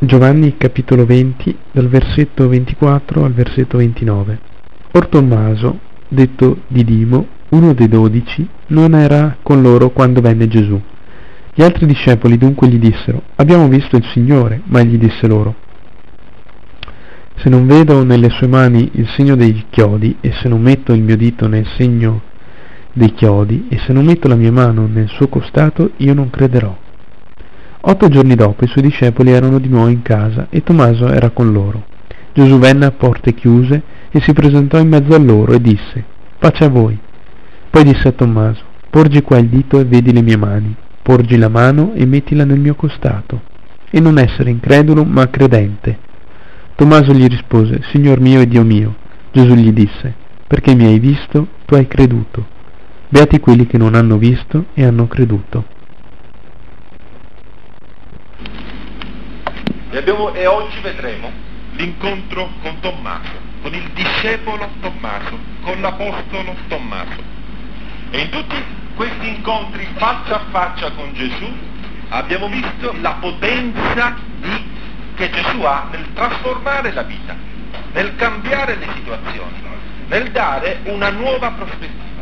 Giovanni capitolo 20, dal versetto 24 al versetto 29. Or Tommaso, detto Didimo, uno dei 12, non era con loro quando venne Gesù. Gli altri discepoli dunque gli dissero: abbiamo visto il Signore. Ma egli disse loro: se non vedo nelle sue mani il segno dei chiodi, e se non metto il mio dito nel segno dei chiodi, e se non metto la mia mano nel suo costato, io non crederò. 8 giorni dopo i suoi discepoli erano di nuovo in casa e Tommaso era con loro. Gesù venne a porte chiuse e si presentò in mezzo a loro e disse: pace a voi. Poi disse a Tommaso: porgi qua il dito e vedi le mie mani, porgi la mano e mettila nel mio costato, e non essere incredulo ma credente. Tommaso gli rispose: Signor mio e Dio mio. Gesù gli disse: perché mi hai visto, tu hai creduto. Beati quelli che non hanno visto e hanno creduto. E oggi vedremo l'incontro con Tommaso, con il discepolo Tommaso, con l'apostolo Tommaso. E in tutti questi incontri faccia a faccia con Gesù abbiamo visto la potenza che Gesù ha nel trasformare la vita, nel cambiare le situazioni, nel dare una nuova prospettiva.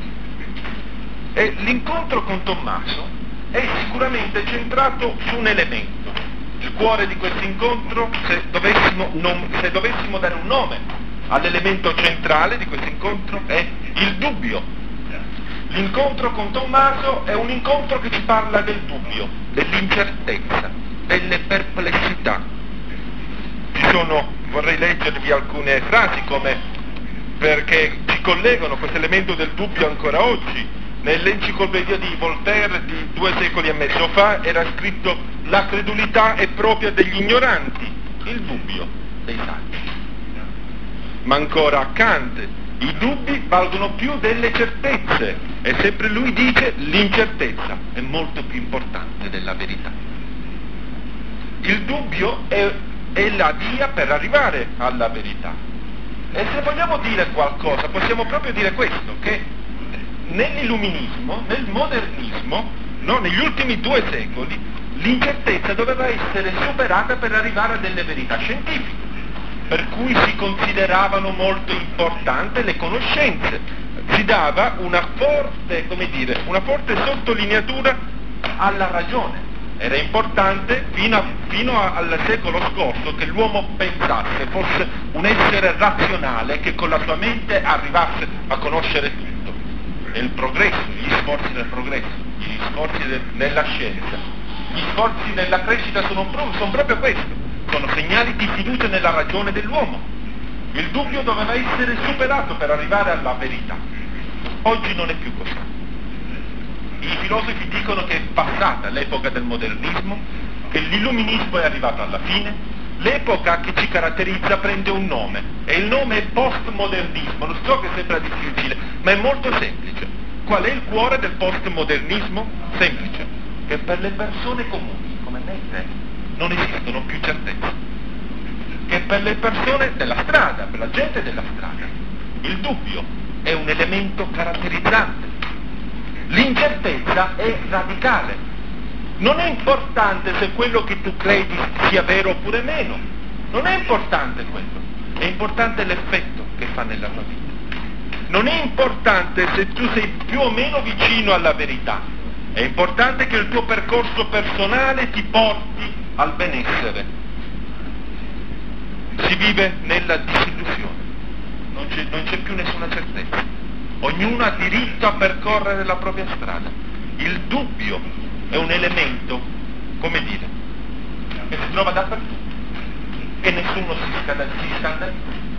E l'incontro con Tommaso è sicuramente centrato su un elemento. Il cuore di questo incontro, se dovessimo dare un nome all'elemento centrale di questo incontro, è il dubbio. L'incontro con Tommaso è un incontro che ci parla del dubbio, dell'incertezza, delle perplessità. Vorrei leggervi alcune frasi perché ci collegano questo elemento del dubbio ancora oggi. Nell'enciclopedia di Voltaire di 2 secoli e mezzo fa era scritto: la credulità è propria degli ignoranti, il dubbio dei saggi. Ma ancora a Kant: i dubbi valgono più delle certezze, e sempre lui dice: l'incertezza è molto più importante della verità. Il dubbio è la via per arrivare alla verità. E se vogliamo dire qualcosa, possiamo proprio dire questo, che nell'illuminismo, nel modernismo, negli ultimi 2 secoli, l'incertezza doveva essere superata per arrivare a delle verità scientifiche, per cui si consideravano molto importanti le conoscenze, si dava una forte sottolineatura alla ragione. Era importante fino al secolo scorso che l'uomo pensasse, fosse un essere razionale che con la sua mente arrivasse a conoscere tutto. E il progresso, gli sforzi del progresso, gli sforzi nella scienza, gli sforzi nella crescita sono proprio questo, sono segnali di fiducia nella ragione dell'uomo. Il dubbio doveva essere superato per arrivare alla verità. Oggi non è più così. I filosofi dicono che è passata l'epoca del modernismo, che l'illuminismo è arrivato alla fine, l'epoca che ci caratterizza prende un nome, e il nome è postmodernismo. Lo so che sembra difficile, ma è molto semplice. Qual è il cuore del postmodernismo? Semplice, che per le persone comuni, come me e te, non esistono più certezze. Che per le persone della strada, per la gente della strada, il dubbio è un elemento caratterizzante. L'incertezza è radicale. Non è importante se quello che tu credi sia vero oppure meno. Non è importante quello. È importante l'effetto che fa nella tua vita. Non è importante se tu sei più o meno vicino alla verità. È importante che il tuo percorso personale ti porti al benessere. Si vive nella disillusione. Non c'è più nessuna certezza. Ognuno ha diritto a percorrere la propria strada. Il dubbio è un elemento, che si trova dappertutto, che nessuno si scandalizza.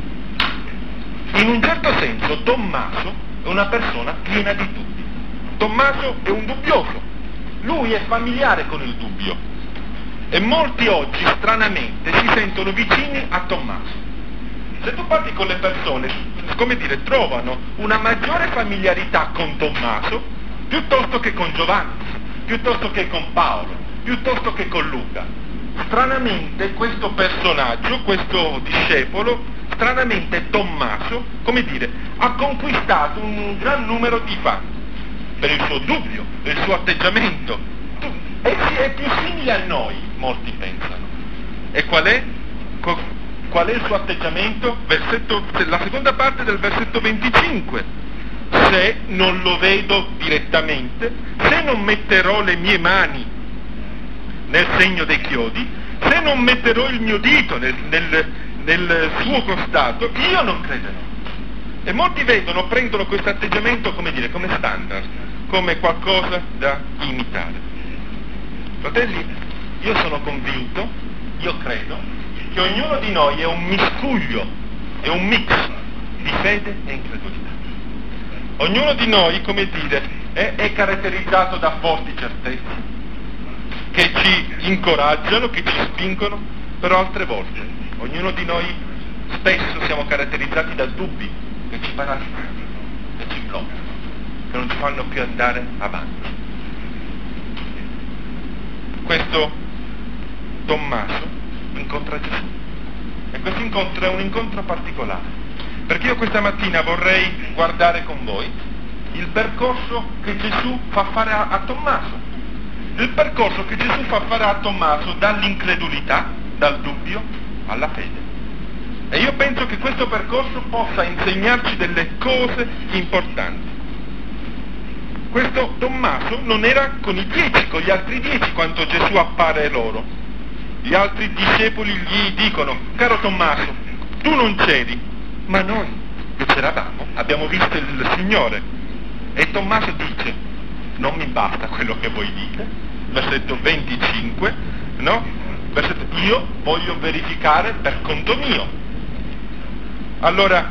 In un certo senso Tommaso è una persona piena di dubbi. Tommaso è un dubbioso, lui è familiare con il dubbio, e molti oggi stranamente si sentono vicini a Tommaso. Se tu parli con le persone, trovano una maggiore familiarità con Tommaso piuttosto che con Giovanni, piuttosto che con Paolo, piuttosto che con Luca. Stranamente questo personaggio, questo discepolo, stranamente Tommaso, ha conquistato un gran numero di fan per il suo dubbio, per il suo atteggiamento. È più simile a noi, molti pensano. E qual è il suo atteggiamento? La seconda parte del versetto 25. Se non lo vedo direttamente, se non metterò le mie mani nel segno dei chiodi, se non metterò il mio dito nel suo costato, io non crederò. E molti prendono questo atteggiamento, come standard, come qualcosa da imitare. Fratelli, io sono convinto, io credo, che ognuno di noi è un miscuglio, è un mix di fede e incredulità. Ognuno di noi, è caratterizzato da forti certezze, che ci incoraggiano, che ci spingono, però altre volte, ognuno di noi spesso siamo caratterizzati da dubbi che ci paralizzano, che ci bloccano, che non ci fanno più andare avanti. Questo Tommaso incontra Gesù, e questo incontro è un incontro particolare, perché io questa mattina vorrei guardare con voi il percorso che Gesù fa fare a Tommaso. Il percorso che Gesù fa fare a Tommaso dall'incredulità, dal dubbio, alla fede. E io penso che questo percorso possa insegnarci delle cose importanti. Questo Tommaso non era con gli altri 10 quando Gesù appare loro. Gli altri discepoli gli dicono: caro Tommaso, tu non c'eri, ma noi che c'eravamo abbiamo visto il Signore. E Tommaso dice: non mi basta quello che voi dite. Versetto 25, no? Io voglio verificare per conto mio. Allora,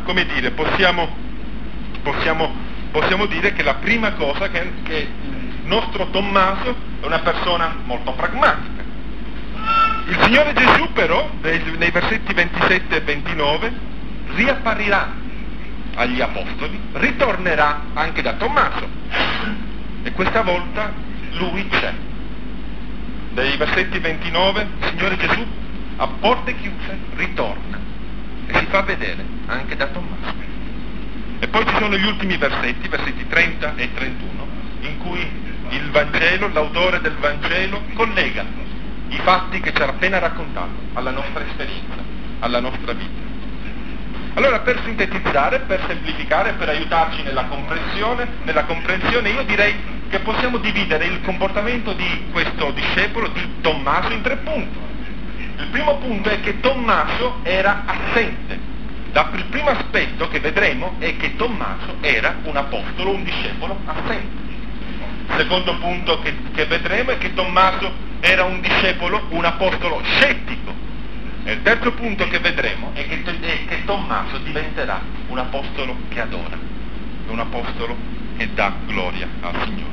possiamo dire che la prima cosa che il nostro Tommaso è una persona molto pragmatica. Il Signore Gesù però, nei versetti 27 e 29, riapparirà agli Apostoli, ritornerà anche da Tommaso, e questa volta lui c'è. Dai versetti 29, il Signore Gesù a porte chiuse ritorna e si fa vedere anche da Tommaso. E poi ci sono gli ultimi versetti 30 e 31, in cui il Vangelo, l'autore del Vangelo, collega i fatti che ci ha appena raccontato alla nostra esperienza, alla nostra vita. Allora, per sintetizzare, per semplificare, per aiutarci nella comprensione, io direi che possiamo dividere il comportamento di questo discepolo, di Tommaso, in 3 punti. Il primo punto è che Tommaso era assente. Il primo aspetto che vedremo è che Tommaso era un apostolo, un discepolo assente. Il secondo punto che vedremo è che Tommaso era un discepolo, un apostolo scettico. E il terzo punto che vedremo è che Tommaso diventerà un apostolo che adora, un apostolo che dà gloria al Signore.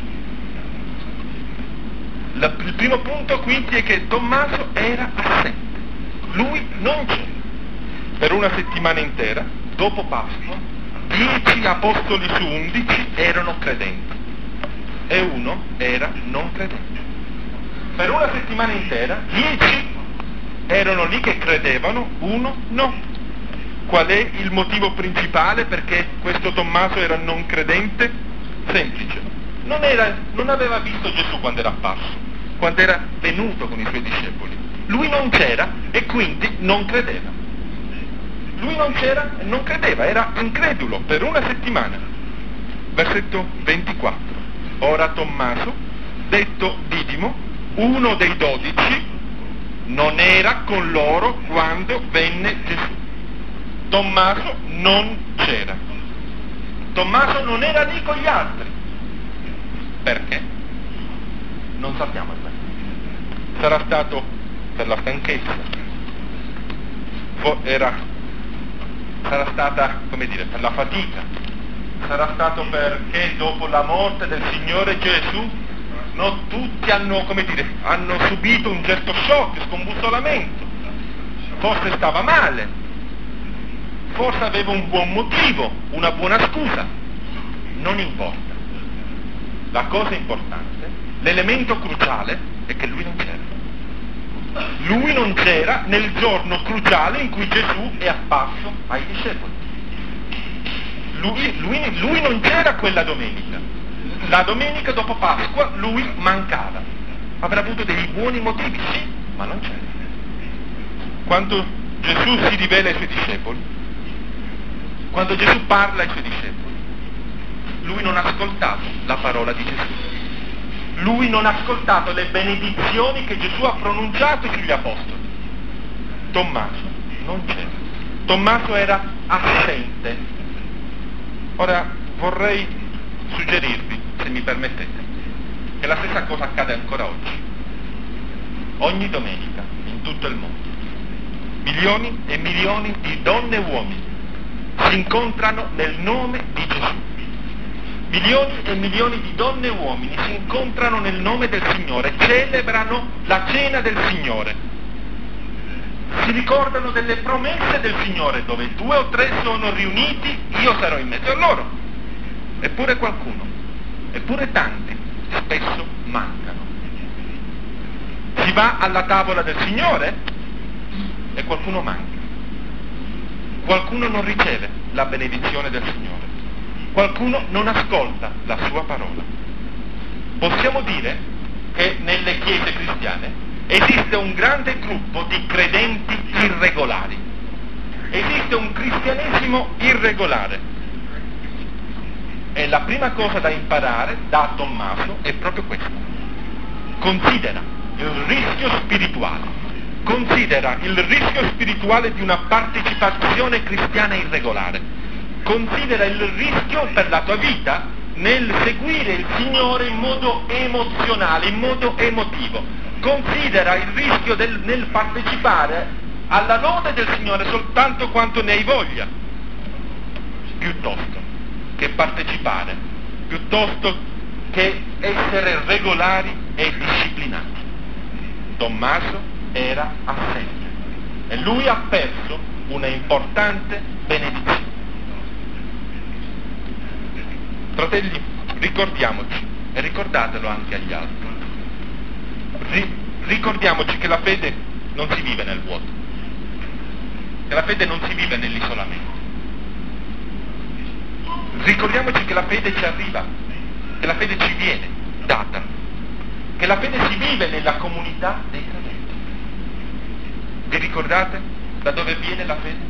Il primo punto quindi è che Tommaso era assente, lui non c'era. Per una settimana intera, dopo Pasqua, 10 apostoli su 11 erano credenti e uno era non credente. Per una settimana intera, 10 erano lì che credevano, uno no. Qual è il motivo principale perché questo Tommaso era non credente? Semplice. Non aveva visto Gesù quando era apparso, quando era venuto con i suoi discepoli. Lui non c'era e quindi non credeva. Lui non c'era e non credeva, era incredulo per una settimana. Versetto 24. Ora Tommaso, detto Didimo, uno dei 12, non era con loro quando venne Gesù. Tommaso non c'era. Tommaso non era lì con gli altri. Perché? Non sappiamo il perché. Sarà stato per la stanchezza. Sarà stata, per la fatica. Sarà stato perché dopo la morte del Signore Gesù tutti hanno subito un certo shock, scombussolamento. Forse stava male, forse aveva un buon motivo, una buona scusa. Non importa. La cosa importante, l'elemento cruciale è che lui non c'era. Lui non c'era nel giorno cruciale in cui Gesù è apparso ai discepoli. Lui non c'era quella domenica. La domenica dopo Pasqua lui mancava. Avrà avuto dei buoni motivi, sì, ma non c'era. quando Gesù si rivela ai suoi discepoli, quando Gesù parla ai suoi discepoli, lui non ha ascoltato la parola di Gesù. Lui non ha ascoltato le benedizioni che Gesù ha pronunciato sugli apostoli. Tommaso non c'era. Tommaso era assente. Ora vorrei suggerirvi, se mi permettete, che la stessa cosa accade ancora oggi. Ogni domenica, in tutto il mondo, milioni e milioni di donne e uomini si incontrano nel nome di Gesù. Milioni e milioni di donne e uomini si incontrano nel nome del Signore, celebrano la cena del Signore, si ricordano delle promesse del Signore: dove 2 o 3 sono riuniti, io sarò in mezzo a loro. Eppure qualcuno, eppure tanti, spesso mancano. Si va alla tavola del Signore e qualcuno manca. Qualcuno non riceve la benedizione del Signore. Qualcuno non ascolta la sua parola. Possiamo dire che nelle chiese cristiane esiste un grande gruppo di credenti irregolari. Esiste un cristianesimo irregolare. E la prima cosa da imparare da Tommaso è proprio questa. Considera il rischio spirituale. Considera il rischio spirituale di una partecipazione cristiana irregolare. Considera il rischio per la tua vita nel seguire il Signore in modo emozionale, in modo emotivo. Considera il rischio nel partecipare alla lode del Signore soltanto quanto ne hai voglia, piuttosto che partecipare, piuttosto che essere regolari e disciplinati. Tommaso era assente e lui ha perso una importante benedizione. Fratelli, ricordiamoci, e ricordatelo anche agli altri, ricordiamoci che la fede non si vive nel vuoto, che la fede non si vive nell'isolamento. Ricordiamoci che la fede ci arriva, che la fede ci viene data, che la fede si vive nella comunità dei credenti. Vi ricordate da dove viene la fede?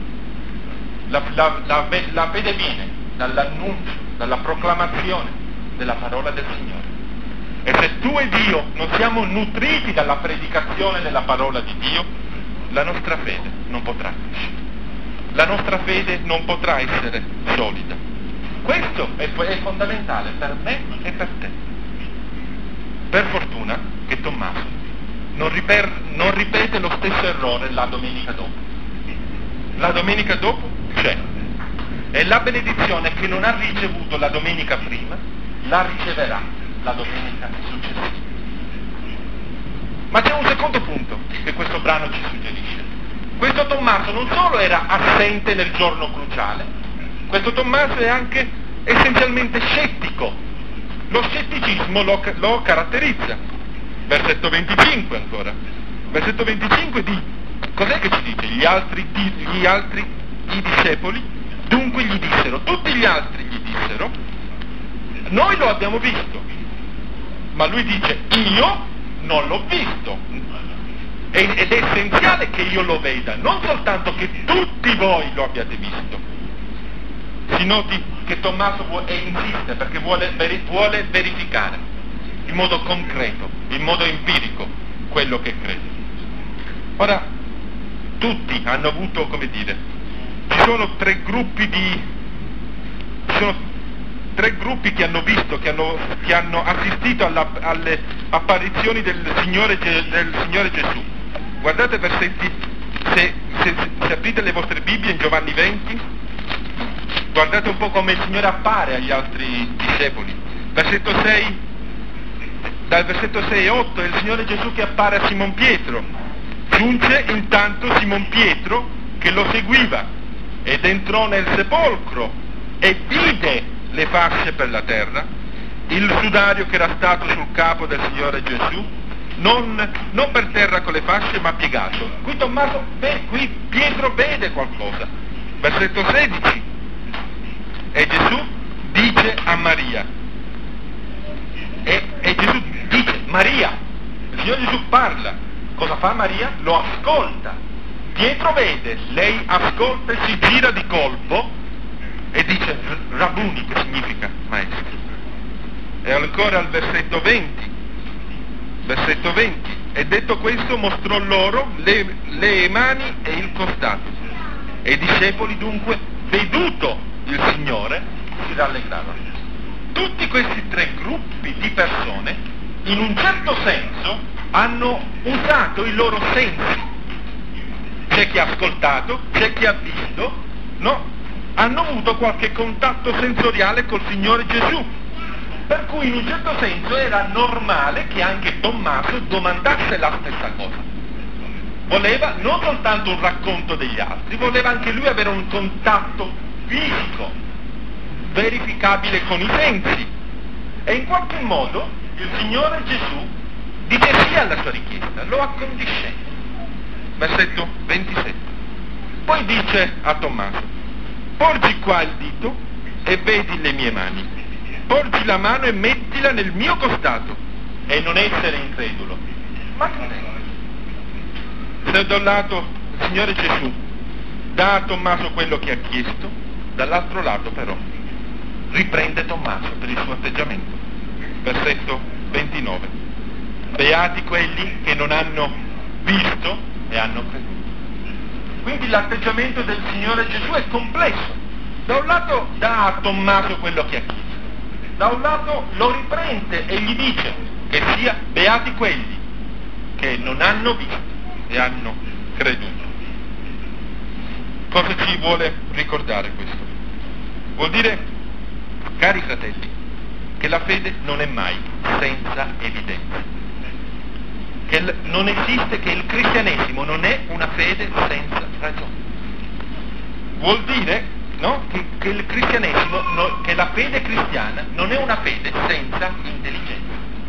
La fede viene dall'annuncio, dalla proclamazione della parola del Signore. E se tu ed io non siamo nutriti dalla predicazione della parola di Dio, la nostra fede non potrà crescere. La nostra fede non potrà essere solida. Questo è fondamentale per me e per te. Per fortuna che Tommaso non ripete lo stesso errore la domenica dopo. La domenica dopo c'è. E la benedizione che non ha ricevuto la domenica prima, la riceverà la domenica successiva. Ma c'è un secondo punto che questo brano ci suggerisce. Questo Tommaso non solo era assente nel giorno cruciale, questo Tommaso è anche essenzialmente scettico. Lo scetticismo lo caratterizza. Versetto 25 ancora. Versetto 25 cos'è che ci dice? I discepoli dunque gli dissero, tutti gli altri gli dissero, noi lo abbiamo visto, ma lui dice, io non l'ho visto. Ed è essenziale che io lo veda, non soltanto che tutti voi lo abbiate visto. Si noti che Tommaso insiste perché vuole verificare in modo concreto, in modo empirico, quello che crede. Ora, tutti hanno avuto, come dire, ci sono tre gruppi che hanno visto, che hanno assistito alle apparizioni del Signore Gesù. Guardate versetti, se aprite le vostre Bibbie in Giovanni 20, guardate un po' come il Signore appare agli altri discepoli. Dal versetto 6 e 8 è il Signore Gesù che appare a Simon Pietro. Giunge intanto Simon Pietro che lo seguiva ed entrò nel sepolcro e vide le fasce per la terra, il sudario che era stato sul capo del Signore Gesù, non per terra con le fasce ma piegato. Qui Pietro vede qualcosa. Versetto 16. E Gesù dice a Maria, e Gesù dice, Maria, il Signore Gesù parla. Cosa fa Maria? Lo ascolta. Pietro vede, lei ascolta e si gira di colpo e dice Rabbuni, che significa maestro. E ancora al versetto 20, e detto questo mostrò loro le mani e il costato. E i discepoli dunque, veduto il Signore, si rallegrarono. Tutti questi tre gruppi di persone, in un certo senso, hanno usato i loro sensi. C'è chi ha ascoltato, c'è chi ha visto, no? Hanno avuto qualche contatto sensoriale col Signore Gesù. Per cui in un certo senso era normale che anche Tommaso domandasse la stessa cosa. Voleva non soltanto un racconto degli altri, voleva anche lui avere un contatto fisico, verificabile con i sensi. E in qualche modo il Signore Gesù dice sì alla sua richiesta, lo accondiscende. Versetto 27. Poi dice a Tommaso, porgi qua il dito e vedi le mie mani, porgi la mano e mettila nel mio costato e non essere incredulo, ma credente. Se da un lato il Signore Gesù dà a Tommaso quello che ha chiesto, dall'altro lato però riprende Tommaso per il suo atteggiamento. Versetto 29. Beati quelli che non hanno visto e hanno creduto. Quindi l'atteggiamento del Signore Gesù è complesso. Da un lato dà a Tommaso quello che ha chiesto, da un lato lo riprende e gli dice che sia beati quelli che non hanno visto e hanno creduto. Cosa ci vuole ricordare questo? Vuol dire, cari fratelli, che la fede non è mai senza evidenza. Che non esiste, che il cristianesimo non è una fede senza ragione. Vuol dire, no, che il cristianesimo, che la fede cristiana non è una fede senza intelligenza.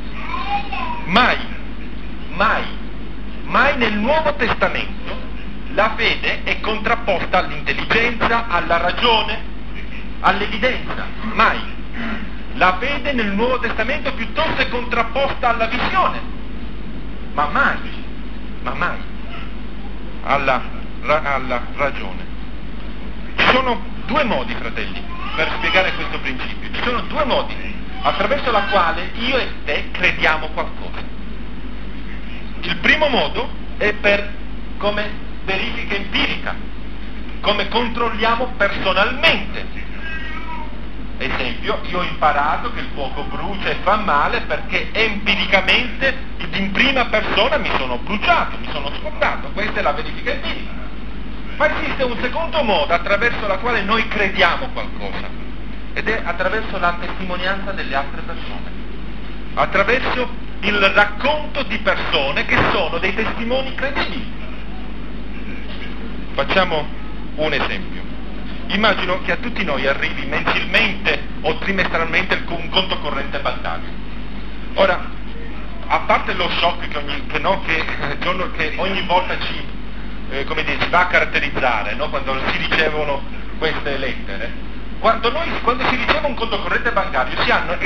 Mai nel Nuovo Testamento la fede è contrapposta all'intelligenza, alla ragione, all'evidenza. Mai. La fede nel Nuovo Testamento piuttosto è contrapposta alla visione, ma mai alla ragione. Ci sono due modi, fratelli, per spiegare questo principio. Ci sono due modi attraverso la quale io e te crediamo qualcosa. Il primo modo è come verifica empirica, come controlliamo personalmente. Esempio, io ho imparato che il fuoco brucia e fa male perché empiricamente, in prima persona, mi sono bruciato, mi sono scottato. Questa è la verifica empirica. Ma esiste un secondo modo attraverso la quale noi crediamo qualcosa, ed è attraverso la testimonianza delle altre persone, attraverso il racconto di persone che sono dei testimoni credibili. Facciamo un esempio. Immagino che a tutti noi arrivi mensilmente o trimestralmente un conto corrente bancario. Ora, a parte lo shock che ogni volta ci va a caratterizzare, no? Quando si ricevono queste lettere, quando si riceve un conto corrente bancario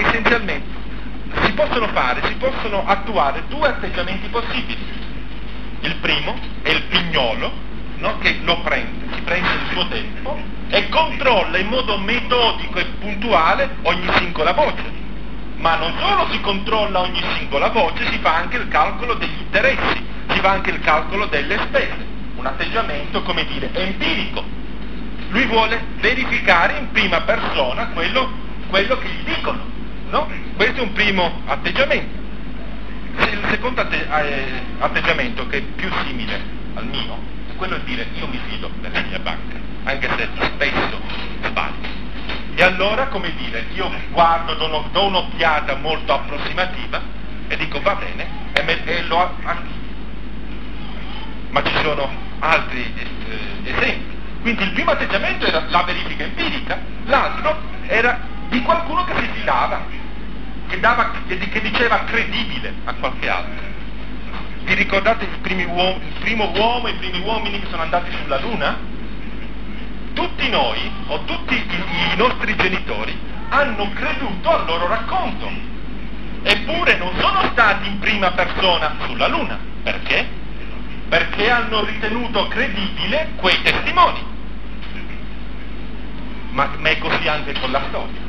si possono attuare due atteggiamenti possibili. Il primo è il pignolo, no? Che si prende il suo tempo e controlla in modo metodico e puntuale ogni singola voce. Ma non solo si controlla ogni singola voce, si fa anche il calcolo degli interessi, si fa anche il calcolo delle spese. Un atteggiamento, come dire, empirico. Lui vuole verificare in prima persona quello che gli dicono, no? Questo è un primo atteggiamento. Il secondo atteggiamento, che è più simile al mio, è quello di dire io mi fido della mia banca, anche se spesso sbaglio. E allora, come dire, io guardo, do un'occhiata molto approssimativa e dico va bene, e lo anch'io. Ma ci sono altri esempi. Quindi il primo atteggiamento era la verifica empirica, l'altro era di qualcuno che si fidava, che diceva credibile a qualche altro. Vi ricordate il primo uomo, i primi uomini che sono andati sulla Luna? Tutti noi, o tutti i nostri genitori, hanno creduto al loro racconto. Eppure non sono stati in prima persona sulla Luna. Perché? perché hanno ritenuto credibile quei testimoni. Ma è così anche con la storia.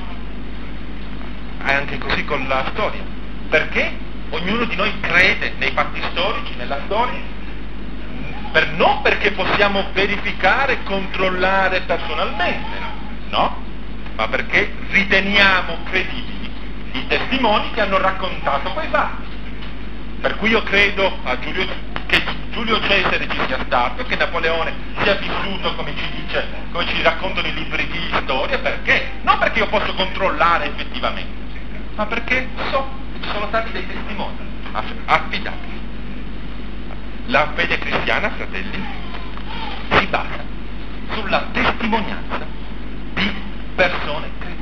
È anche così con la storia. Perché ognuno di noi crede nei fatti storici, nella storia, non perché possiamo verificare e controllare personalmente, no? Ma perché riteniamo credibili i testimoni che hanno raccontato quei fatti. Per cui io credo che Giulio Cesare ci sia stato, che Napoleone sia vissuto come ci raccontano i libri di storia, perché? Non perché io posso controllare effettivamente, ma perché so che ci sono stati dei testimoni affidabili. La fede cristiana, fratelli, si basa sulla testimonianza di persone credibili.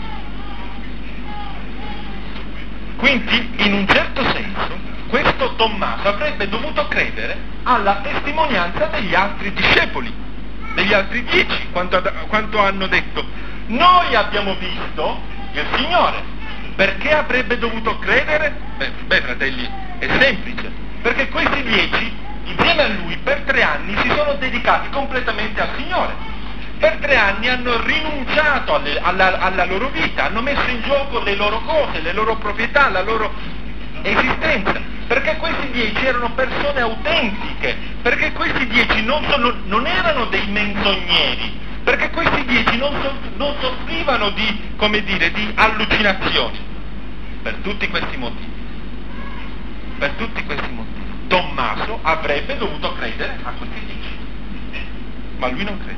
Quindi, in un certo senso, questo Tommaso avrebbe dovuto credere alla testimonianza degli altri discepoli, degli altri 10, quanto hanno detto: noi abbiamo visto il Signore. Perché avrebbe dovuto credere? Beh, fratelli, è semplice, perché questi 10, insieme a lui, per 3 anni si sono dedicati completamente al Signore. Per 3 anni hanno rinunciato alla loro vita, hanno messo in gioco le loro cose, le loro proprietà, la loro esistenza, perché questi 10 erano persone autentiche, perché questi 10 non erano dei menzogneri, perché questi 10 non soffrivano di allucinazioni. Per tutti questi motivi, Tommaso avrebbe dovuto credere a questi 10, ma lui non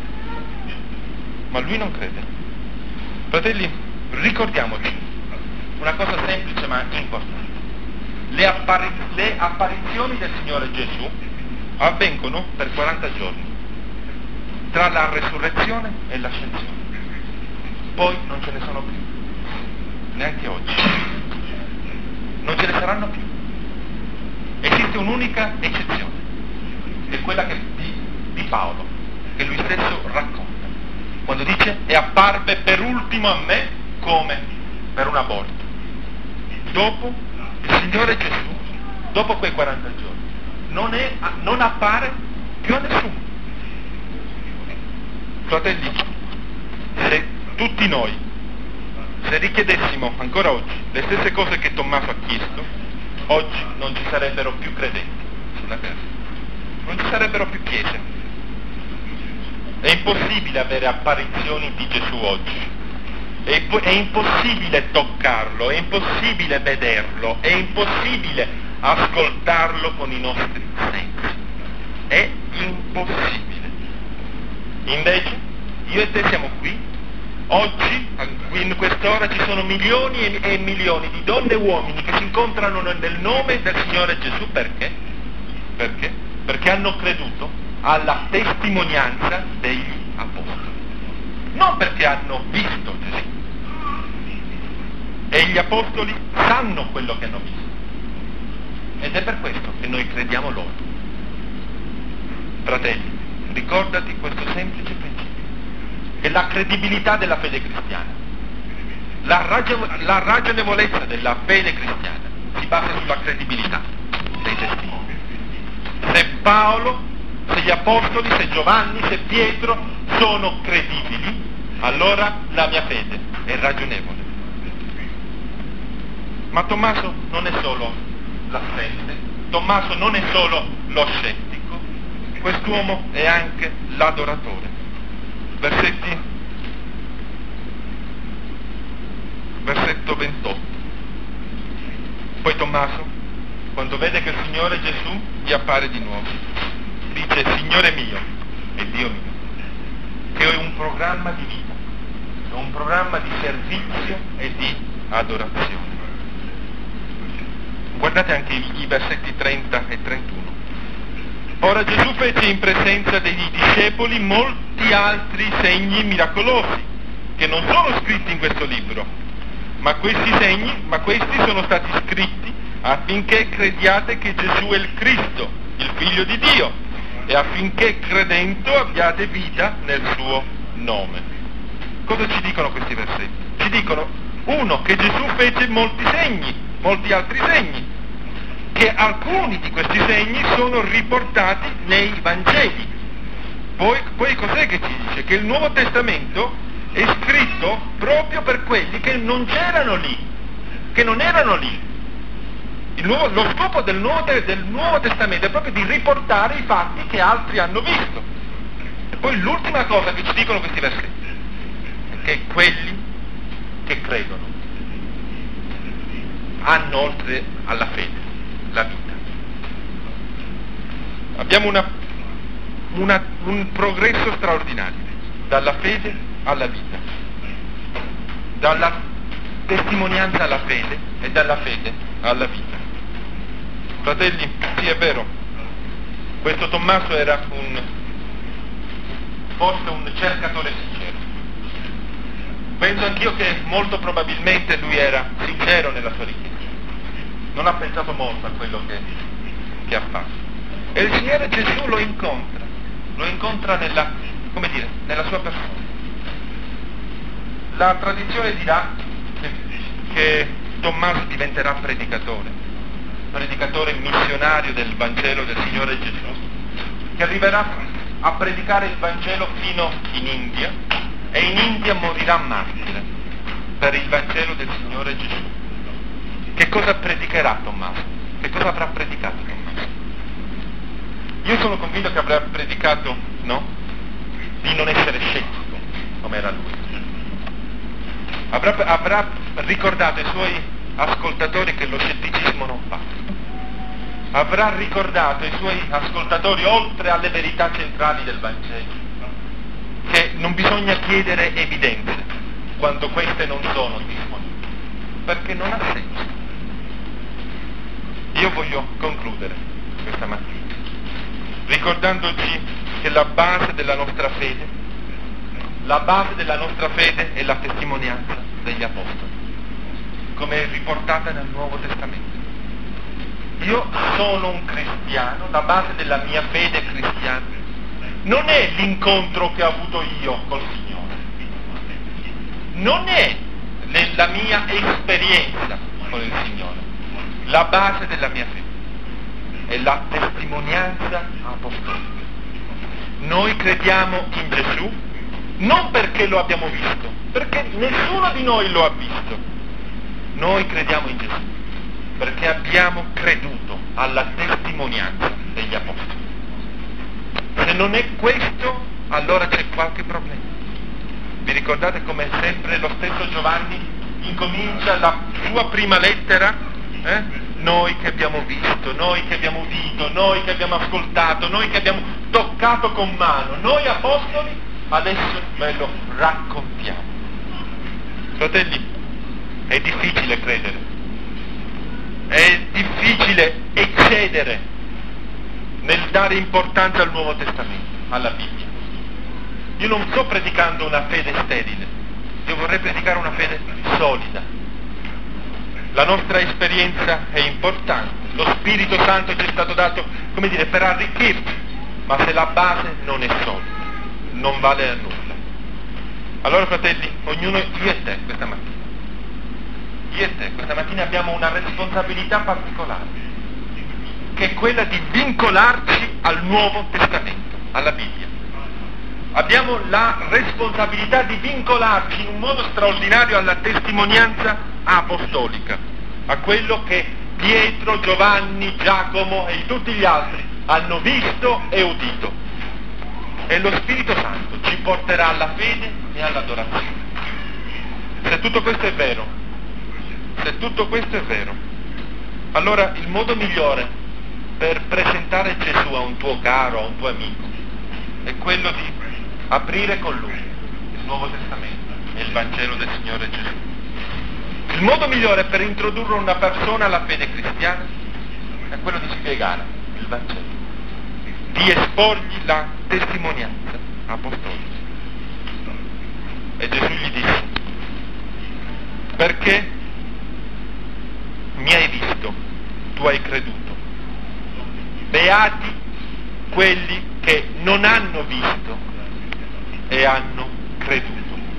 crede. Fratelli, ricordiamoci una cosa semplice ma importante. Le apparizioni del Signore Gesù avvengono per 40 giorni, tra la resurrezione e l'ascensione. Poi non ce ne sono più, neanche oggi. Non ce ne saranno più. Esiste un'unica eccezione, è quella di Paolo, che lui stesso racconta, quando dice: e apparve per ultimo a me come per una volta. Dopo il Signore Gesù, dopo quei 40 giorni, non appare più a nessuno. Fratelli, se tutti noi, se richiedessimo ancora oggi le stesse cose che Tommaso ha chiesto, oggi non ci sarebbero più credenti sulla terra, non ci sarebbero più chiese. È impossibile avere apparizioni di Gesù oggi, è impossibile toccarlo, è impossibile vederlo, è impossibile ascoltarlo con i nostri sensi, è impossibile. Invece io e te siamo qui oggi, in quest'ora ci sono milioni e milioni di donne e uomini che si incontrano nel nome del Signore Gesù. Perché? Perché hanno creduto alla testimonianza degli apostoli, non perché hanno visto Gesù. E gli apostoli sanno quello che hanno visto, ed è per questo che noi crediamo loro. Fratelli, ricordati questo semplice principio, che la credibilità della fede cristiana, la ragionevolezza della fede cristiana si basa sulla credibilità dei testimoni. Se Paolo, se gli apostoli, se Giovanni, se Pietro sono credibili, allora la mia fede è ragionevole. Ma Tommaso non è solo l'assente, Tommaso non è solo lo scettico, quest'uomo è anche l'adoratore. Versetto 28. Poi Tommaso, quando vede che il Signore Gesù gli appare di nuovo, dice: Signore mio e Dio mio, che è un programma di vita, è un programma di servizio e di adorazione. Guardate anche i versetti 30 e 31. Ora Gesù fece in presenza dei discepoli molti altri segni miracolosi, che non sono scritti in questo libro, ma questi sono stati scritti affinché crediate che Gesù è il Cristo, il Figlio di Dio, e affinché credendo abbiate vita nel suo nome. Cosa ci dicono questi versetti? Ci dicono, uno, che Gesù fece molti segni, molti altri segni, che alcuni di questi segni sono riportati nei Vangeli. Poi cos'è che ci dice? Che il Nuovo Testamento è scritto proprio per quelli che non c'erano lì, che non erano lì. Lo scopo del Nuovo Testamento è proprio di riportare i fatti che altri hanno visto. E poi l'ultima cosa che ci dicono questi versetti è che quelli che credono hanno oltre alla fede la vita. Abbiamo un progresso straordinario dalla fede alla vita, dalla testimonianza alla fede e dalla fede alla vita. Fratelli, sì, è vero, questo Tommaso era forse un cercatore sincero. Penso anch'io che molto probabilmente lui era sincero nella sua richiesta, non ha pensato molto a quello che ha fatto. E il Signore Gesù lo incontra nella sua persona. La tradizione dirà che Tommaso diventerà predicatore missionario del Vangelo del Signore Gesù, che arriverà a predicare il Vangelo fino in India, e in India morirà martire per il Vangelo del Signore Gesù. Che cosa predicherà Tommaso? Che cosa avrà predicato Tommaso? Io sono convinto che avrà predicato, di non essere scettico, come era lui. Avrà ricordato ai suoi ascoltatori che lo scetticismo non fa. Avrà ricordato ai suoi ascoltatori, oltre alle verità centrali del Vangelo, che non bisogna chiedere evidenze quando queste non sono disponibili, perché non ha senso. Io voglio concludere questa mattina ricordandoci che la base della nostra fede è la testimonianza degli Apostoli, come è riportata nel Nuovo Testamento. Io sono un cristiano, la base della mia fede cristiana non è l'incontro che ho avuto io col Signore, non è la mia esperienza con il Signore. La base della mia fede è la testimonianza apostolica. Noi crediamo in Gesù non perché lo abbiamo visto, perché nessuno di noi lo ha visto. Noi crediamo in Gesù perché abbiamo creduto alla testimonianza degli Apostoli. Se non è questo, allora c'è qualche problema. Vi ricordate come sempre lo stesso Giovanni incomincia la sua prima lettera? Noi che abbiamo visto, noi che abbiamo udito, noi che abbiamo ascoltato, noi che abbiamo toccato con mano, noi apostoli, adesso ve lo raccontiamo. Fratelli, è difficile credere, è difficile eccedere nel dare importanza al Nuovo Testamento, alla Bibbia. Io non sto predicando una fede sterile, io vorrei predicare una fede solida. La nostra esperienza è importante, lo Spirito Santo ci è stato dato, per arricchirci, ma se la base non è solida, non vale a nulla. Allora, fratelli, ognuno, io e te questa mattina abbiamo una responsabilità particolare, che è quella di vincolarci al Nuovo Testamento, alla Bibbia. Abbiamo la responsabilità di vincolarci in un modo straordinario alla testimonianza apostolica, a quello che Pietro, Giovanni, Giacomo e tutti gli altri hanno visto e udito. E lo Spirito Santo ci porterà alla fede e all'adorazione. Se tutto questo è vero, allora il modo migliore per presentare Gesù a un tuo caro, a un tuo amico, è quello di aprire con lui il Nuovo Testamento e il Vangelo del Signore Gesù. Il modo migliore per introdurre una persona alla fede cristiana è quello di spiegare il Vangelo, di esporgli la testimonianza apostolica. E Gesù gli disse: perché mi hai visto, tu hai creduto. Beati quelli che non hanno visto e hanno creduto.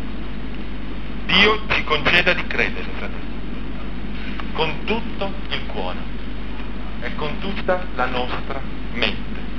Dio ci conceda di credere, fratelli, con tutto il cuore, e con tutta la nostra mente.